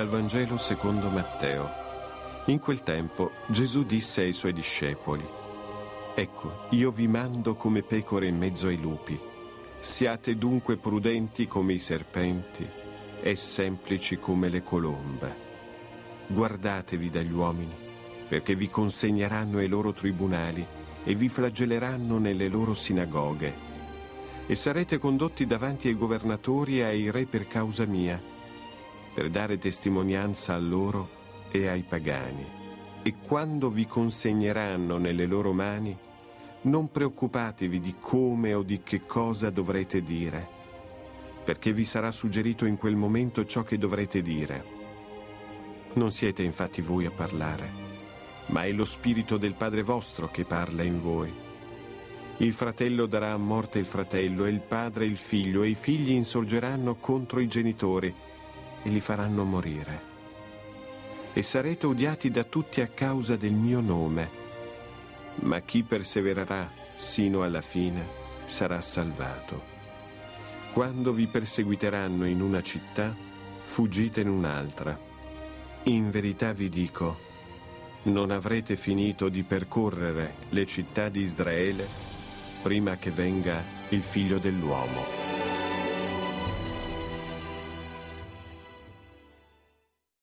Dal Vangelo secondo Matteo. In quel tempo Gesù disse ai suoi discepoli: «Ecco, io vi mando come pecore in mezzo ai lupi. Siate dunque prudenti come i serpenti e semplici come le colombe. Guardatevi dagli uomini, perché vi consegneranno ai loro tribunali e vi flagelleranno nelle loro sinagoghe. E sarete condotti davanti ai governatori e ai re per causa mia, per dare testimonianza a loro e ai pagani. E quando vi consegneranno nelle loro mani, non preoccupatevi di come o di che cosa dovrete dire, perché vi sarà suggerito in quel momento ciò che dovrete dire. Non siete infatti voi a parlare, ma è lo Spirito del Padre vostro che parla in voi. Il fratello darà a morte il fratello, e il padre il figlio, e i figli insorgeranno contro i genitori e li faranno morire. E sarete odiati da tutti a causa del mio nome, ma chi persevererà sino alla fine sarà salvato. Quando vi perseguiteranno in una città, fuggite in un'altra. In verità vi dico, non avrete finito di percorrere le città di Israele prima che venga il Figlio dell'uomo».